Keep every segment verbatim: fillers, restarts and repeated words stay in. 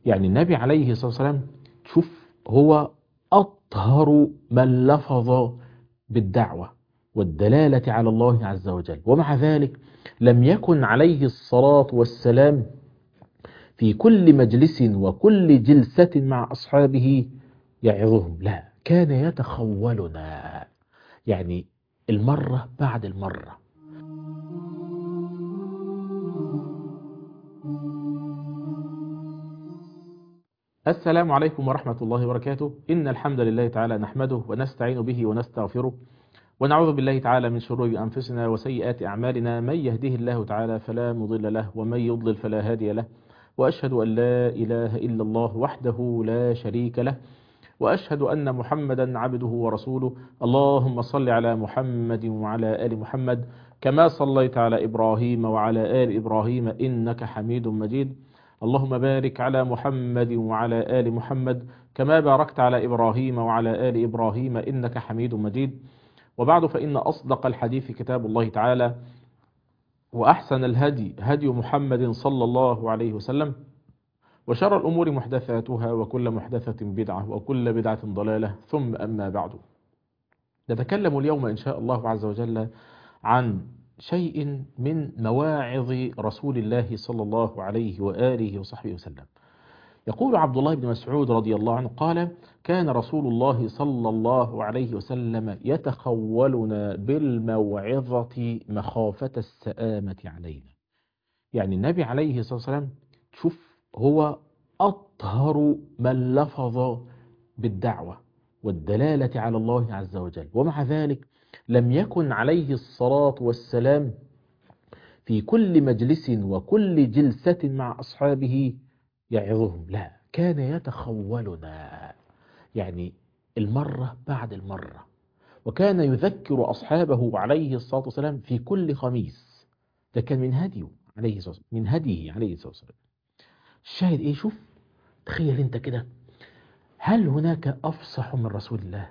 يعني النبي عليه الصلاة والسلام تشوف هو أطهر من لفظ بالدعوة والدلالة على الله عز وجل، ومع ذلك لم يكن عليه الصلاة والسلام في كل مجلس وكل جلسة مع أصحابه يعظهم، لا، كان يتخولنا، يعني المرة بعد المرة. السلام عليكم ورحمة الله وبركاته. إن الحمد لله تعالى نحمده ونستعين به ونستغفره ونعوذ بالله تعالى من شرور أنفسنا وسيئات أعمالنا. من يهده الله تعالى فلا مضل له ومن يضلل فلا هادي له، وأشهد أن لا إله إلا الله وحده لا شريك له، وأشهد أن محمدا عبده ورسوله. اللهم صل على محمد وعلى آل محمد كما صليت على إبراهيم وعلى آل إبراهيم إنك حميد مجيد. اللهم بارك على محمد وعلى آل محمد كما باركت على إبراهيم وعلى آل إبراهيم إنك حميد مجيد. وبعد، فإن أصدق الحديث كتاب الله تعالى، وأحسن الهدي هدي محمد صلى الله عليه وسلم، وشر الأمور محدثاتها وكل محدثة بدعة وكل بدعة ضلالة، ثم أما بعد. نتكلم اليوم إن شاء الله عز وجل عن شيء من مواعظ رسول الله صلى الله عليه وآله وصحبه وسلم. يقول عبد الله بن مسعود رضي الله عنه قال: كان رسول الله صلى الله عليه وسلم يتخولنا بالموعظة مخافة السآمة علينا. يعني النبي عليه الصلاة والسلام شوف هو أطهر من لفظ بالدعوة والدلالة على الله عز وجل، ومع ذلك لم يكن عليه الصلاة والسلام في كل مجلس وكل جلسة مع أصحابه يعظهم، لا، كان يتخولنا، يعني المرة بعد المرة. وكان يذكر أصحابه عليه الصلاة والسلام في كل خميس. ده كان من هديه عليه الصلاة والسلام، من هديه عليه الصلاة والسلام. الشاهد ايه؟ شوف، تخيل انت كده، هل هناك أفصح من رسول الله،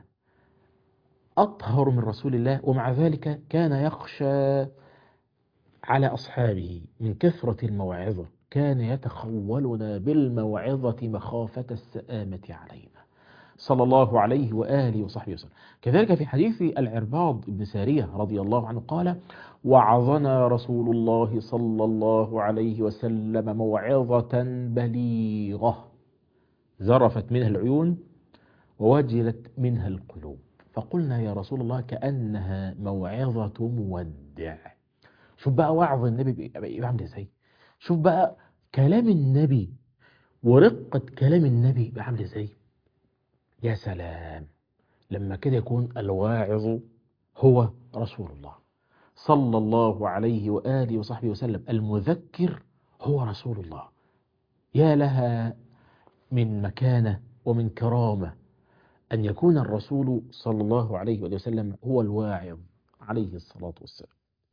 أطهر من رسول الله، ومع ذلك كان يخشى على أصحابه من كثرة الموعظة. كان يتخولنا بالموعظة مخافة السآمة علينا صلى الله عليه وآله وصحبه وسلم. كذلك في حديث العرباض بن سارية رضي الله عنه قال: وعظنا رسول الله صلى الله عليه وسلم موعظة بليغة ذرفت منها العيون ووجلت منها القلوب، فقلنا يا رسول الله كأنها موعظة مودع. شوف بقى وعظ النبي بيبقى عامل ازاي، شوف بقى كلام النبي ورقة كلام النبي بيبقى عامل ازاي. يا سلام لما كده يكون الواعظ هو رسول الله صلى الله عليه وآله وصحبه وسلم، المذكر هو رسول الله. يا لها من مكانة ومن كرامة أن يكون الرسول صلى الله عليه وآله وسلم هو الواعظ عليه الصلاة والسلام.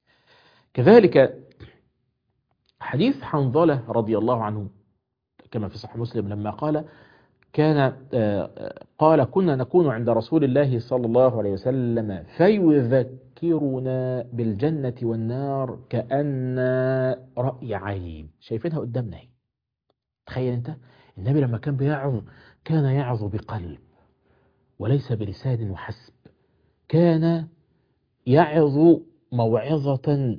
كذلك حديث حنظلة رضي الله عنه كما في صحيح مسلم لما قال: كان قال كنا نكون عند رسول الله صلى الله عليه وسلم فيذكرنا بالجنة والنار كأن رأي عين. شايفينها قدامنا اهي. تخيل انت النبي لما كان بيعظ كان يعظ بقلب وليس بلسان وحسب، كان يعظ موعظة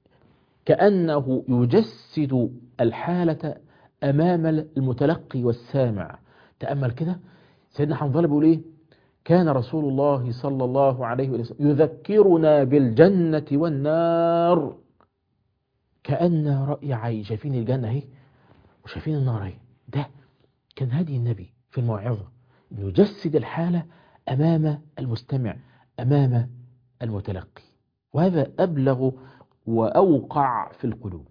كأنه يجسد الحالة أمام المتلقي والسامع. تأمل كده سيدنا حنظلة بيقول ايه: كان رسول الله صلى الله عليه وسلم يذكرنا بالجنة والنار كأن رأي عين. شايفين الجنة اهي وشايفين النار اهي. ده كان هدي النبي في الموعظة، يجسد الحالة أمام المستمع أمام المتلقي، وهذا أبلغ وأوقع في القلوب.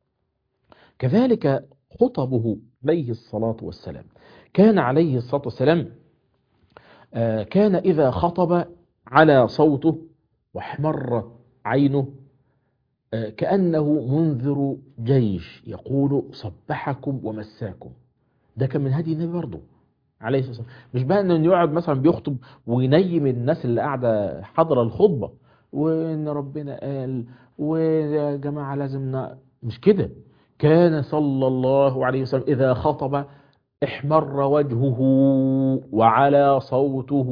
كذلك خطبه عليه الصلاة والسلام، كان عليه الصلاة والسلام كان إذا خطب على صوته واحمرت عينه كأنه منذر جيش يقول: صبحكم ومساكم. ده كان من هدي النبي برضه عليه الصلاة والسلام. مش بقى انه يقعد مثلا بيخطب وينيم الناس اللي قاعدة حضر الخطبة وان ربنا قال ويا جماعة لازم ن... مش كده. كان صلى الله عليه وسلم إذا خطب احمر وجهه وعلى صوته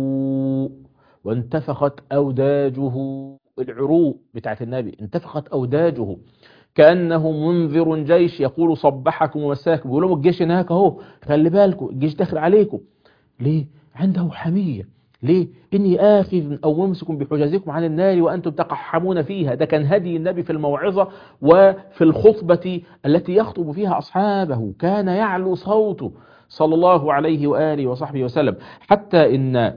وانتفخت أوداجه، العروق بتاعت النبي انتفخت أوداجه كأنه منذر جيش يقول صبحكم ومساكم، بيقول لهم الجيش هناك اهو، خلي بالكم الجيش داخل عليكم. ليه؟ عنده حمية. ليه؟ إني آخذ أو ممسك بحجازكم عن النار وأنتم تقحمون فيها. ده كان هدي النبي في الموعظة وفي الخطبة التي يخطب فيها أصحابه، كان يعلو صوته صلى الله عليه وآله وصحبه وسلم، حتى إن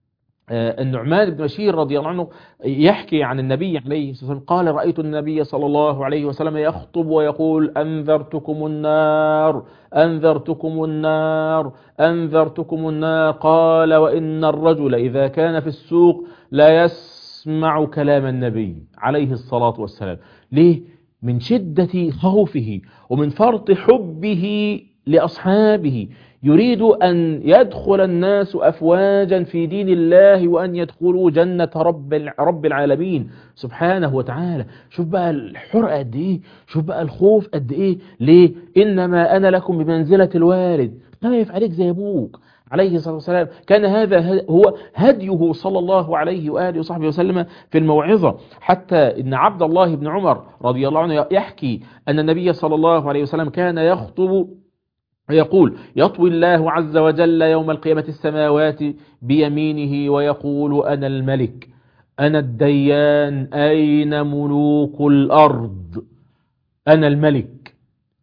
النعمان بن بشير رضي الله عنه يحكي عن النبي عليه الصلاة والسلام قال: رأيت النبي صلى الله عليه وسلم يخطب ويقول: أنذرتكم النار أنذرتكم النار أنذرتكم النار. قال: وإن الرجل إذا كان في السوق لا يسمع كلام النبي عليه الصلاة والسلام. ليه؟ من شدة خوفه ومن فرط حبه لأصحابه، يريد أن يدخل الناس أفواجا في دين الله وأن يدخلوا جنة رب رب العالمين سبحانه وتعالى. شوف بقى الحرقة قد إيه، شوف بقى الخوف قد إيه. ليه؟ إنما أنا لكم بمنزلة الوالد، خايف عليك زي أبوك عليه الصلاة والسلام. كان هذا هو هديه صلى الله عليه وآله وصحبه وسلم في الموعظة، حتى إن عبد الله بن عمر رضي الله عنه يحكي أن النبي صلى الله عليه وسلم كان يخطب ويقول: يطوي الله عز وجل يوم القيامة السماوات بيمينه ويقول: أنا الملك أنا الديان أين ملوك الأرض؟ أنا الملك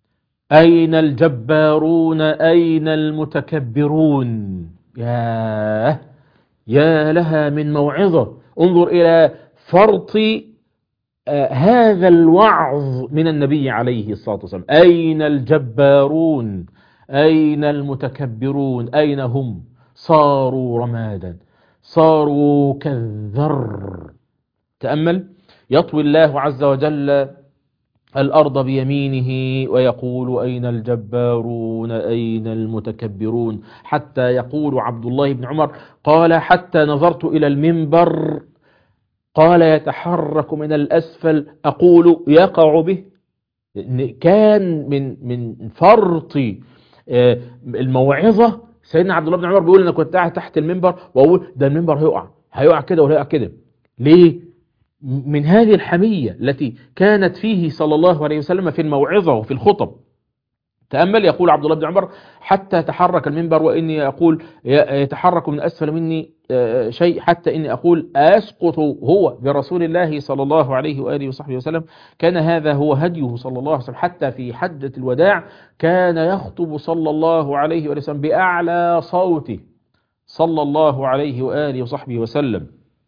أين الجبارون أين المتكبرون؟ ياه يا لها من موعظة. انظر إلى فرط آه هذا الوعظ من النبي عليه الصلاة والسلام. أين الجبارون أين المتكبرون؟ أين هم؟ صاروا رمادا، صاروا كالذر. تأمل: يطوي الله عز وجل الأرض بيمينه ويقول: أين الجبارون أين المتكبرون؟ حتى يقول عبد الله بن عمر قال: حتى نظرت إلى المنبر، قال: يتحرك من الأسفل، أقول: يقع به. كان من من فرط الموعظة. سيدنا عبد الله بن عمر بيقول: أنا كنت قاعد تحت المنبر وأقول: ده المنبر هيقع هيقع كده وهيقع كده. ليه؟ من هذه الحمية التي كانت فيه صلى الله عليه وسلم في الموعظة وفي الخطب. تأمل: يقول عبد الله بن عمر: حتى تحرك المنبر وإني أقول يتحرك من أسفل مني شيء، حتى إني أقول أسقط هو برسول الله صلى الله عليه وآله وصحبه وسلم. كان هذا هو هديه صلى الله عليه وسلم. حتى في حجة الوداع كان يخطب صلى الله عليه وآله وسلم بأعلى صوته صلى الله عليه وآله وصحبه وسلم،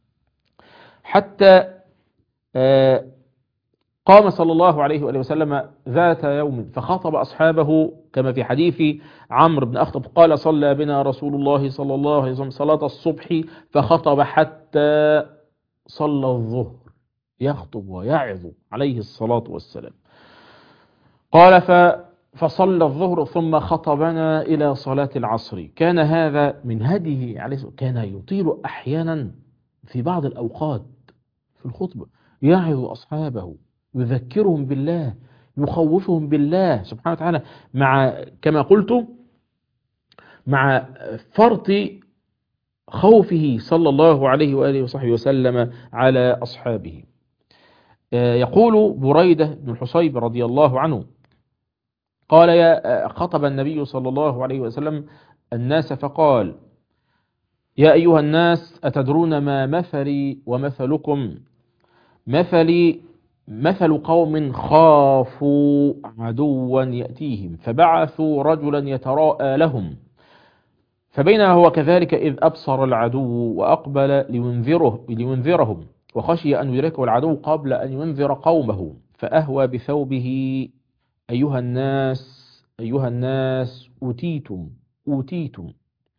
حتى قام صلى الله عليه وآله وسلم ذات يوم فخاطب أصحابه كما في حديث عمرو بن أخطب قال: صلى بنا رسول الله صلى الله عليه وسلم صلاة الصبح فخطب حتى صلى الظهر، يخطب ويعظ عليه الصلاة والسلام. قال: فصلى الظهر ثم خطبنا إلى صلاة العصر. كان هذا من هديه عليه الصلاة والسلام، كان يطيل أحيانا في بعض الأوقات في الخطبة، يعظ أصحابه، يذكرهم بالله، يخوفهم بالله سبحانه وتعالى، مع كما قلت مع فرط خوفه صلى الله عليه وآله وصحبه وسلم على أصحابه. يقول بريدة بن الحصيب رضي الله عنه قال: يا خطب النبي صلى الله عليه وسلم الناس فقال: يا أيها الناس أتدرون ما مثلي ومثلكم؟ مثلي مثل قوم خافوا عدوا يأتيهم فبعثوا رجلا يتراءى لهم، فبينما هو كذلك إذ أبصر العدو وأقبل لينذره لينذرهم وخشي أن يدركه العدو قبل أن ينذر قومه فأهوى بثوبه: أيها الناس أيها الناس أوتيتم أوتيتم.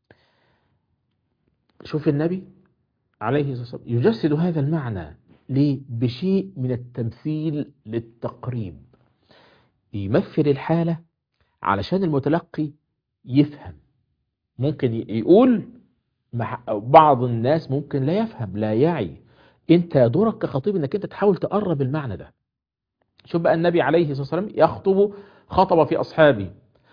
شوف النبي عليه الصلاة والسلام يجسد هذا المعنى ليه؟ بشيء من التمثيل للتقريب، يمثل الحالة علشان المتلقي يفهم. ممكن يقول بعض الناس ممكن لا يفهم لا يعي، انت دورك كخطيب انك انت تحاول تقرب المعنى ده. شوف بقى النبي عليه الصلاة والسلام يخطب، خطب في أصحابه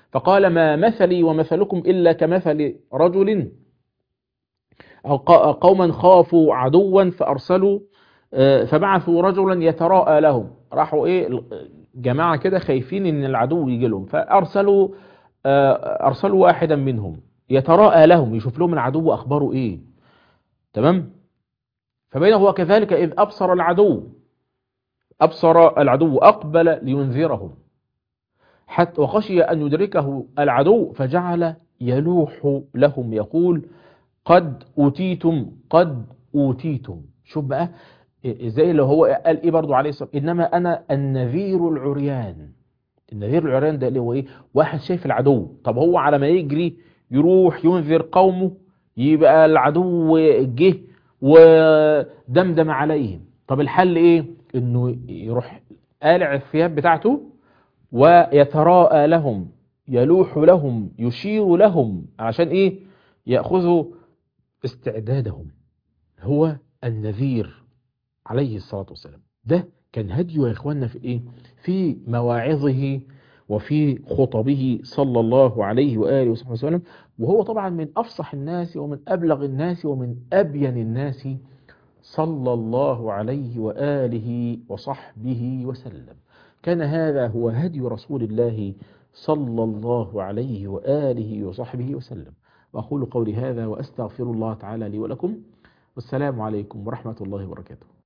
فقال ما مثلي ومثلكم إلا كمثل رجل أو قوما خافوا عدوا فأرسلوا فبعثوا رجلا يتراءى لهم. راحوا إيه جماعة كده خايفين إن العدو يجي لهم، فأرسلوا أرسلوا واحدا منهم يتراءى لهم، يشوف لهم العدو أخباره إيه. تمام. فبين هو كذلك إذ أبصر العدو أبصر العدو أقبل لينذرهم حتى وخشي أن يدركه العدو فجعل يلوح لهم يقول قد أوتيتم قد أوتيتم. شوف بقى زي اللي هو قال إيه برضو عليه الصلاة، إنما أنا النذير العريان. النذير العريان ده اللي هو إيه؟ واحد شايف العدو، طب هو على ما يجري يروح ينذر قومه يبقى العدو جه ودمدم عليهم. طب الحل إيه؟ إنه يروح قالع الثياب بتاعته ويتراءى لهم يلوح لهم يشير لهم عشان إيه؟ يأخذوا استعدادهم. هو النذير عليه الصلاة والسلام. ده كان هديه يا إخواننا في إيه؟ في مواعظه وفي خطبه صلى الله عليه وآله وصحبه وسلم. وهو طبعا من أفصح الناس ومن أبلغ الناس ومن أبين الناس صلى الله عليه وآله وصحبه وسلم. كان هذا هو هدي رسول الله صلى الله عليه وآله وصحبه وسلم. وأقول قولي هذا وأستغفر الله تعالى لي ولكم، والسلام عليكم ورحمة الله وبركاته.